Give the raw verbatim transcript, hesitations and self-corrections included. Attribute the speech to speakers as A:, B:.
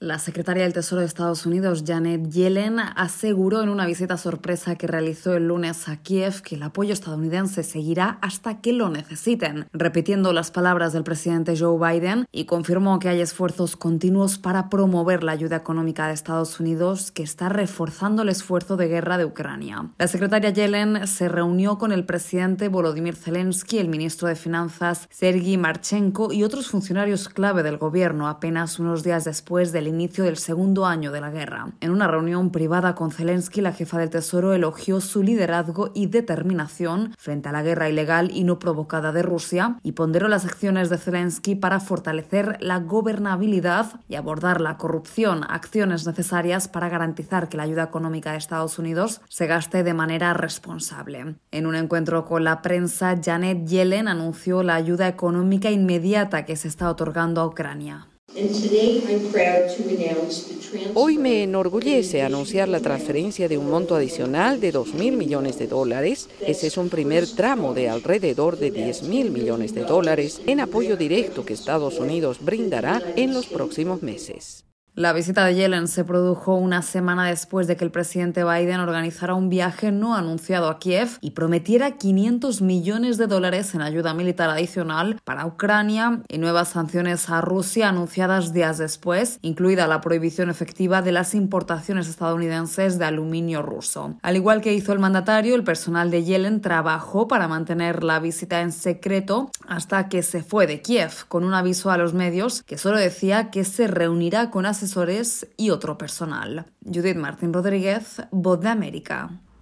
A: La secretaria del Tesoro de Estados Unidos, Janet Yellen, aseguró en una visita sorpresa que realizó el lunes a Kiev que el apoyo estadounidense seguirá hasta que lo necesiten, repitiendo las palabras del presidente Joe Biden, y confirmó que hay esfuerzos continuos para promover la ayuda económica de Estados Unidos, que está reforzando el esfuerzo de guerra de Ucrania. La secretaria Yellen se reunió con el presidente Volodymyr Zelensky, el ministro de Finanzas Serhiy Marchenko y otros funcionarios clave del gobierno apenas unos días después del inicio del segundo año de la guerra. En una reunión privada con Zelensky, la jefa del Tesoro elogió su liderazgo y determinación frente a la guerra ilegal y no provocada de Rusia y ponderó las acciones de Zelensky para fortalecer la gobernabilidad y abordar la corrupción, acciones necesarias para garantizar que la ayuda económica de Estados Unidos se gaste de manera responsable. En un encuentro con la prensa, Janet Yellen anunció la ayuda económica inmediata que se está otorgando a Ucrania.
B: Hoy me enorgullece anunciar la transferencia de un monto adicional de dos mil millones de dólares. Ese es un primer tramo de alrededor de diez mil millones de dólares en apoyo directo que Estados Unidos brindará en los próximos meses.
A: La visita de Yellen se produjo una semana después de que el presidente Biden organizara un viaje no anunciado a Kiev y prometiera quinientos millones de dólares en ayuda militar adicional para Ucrania y nuevas sanciones a Rusia anunciadas días después, incluida la prohibición efectiva de las importaciones estadounidenses de aluminio ruso. Al igual que hizo el mandatario, el personal de Yellen trabajó para mantener la visita en secreto hasta que se fue de Kiev, con un aviso a los medios que solo decía que se reunirá con asesores asesores y otro personal. Judith Martín Rodríguez, Voz de América.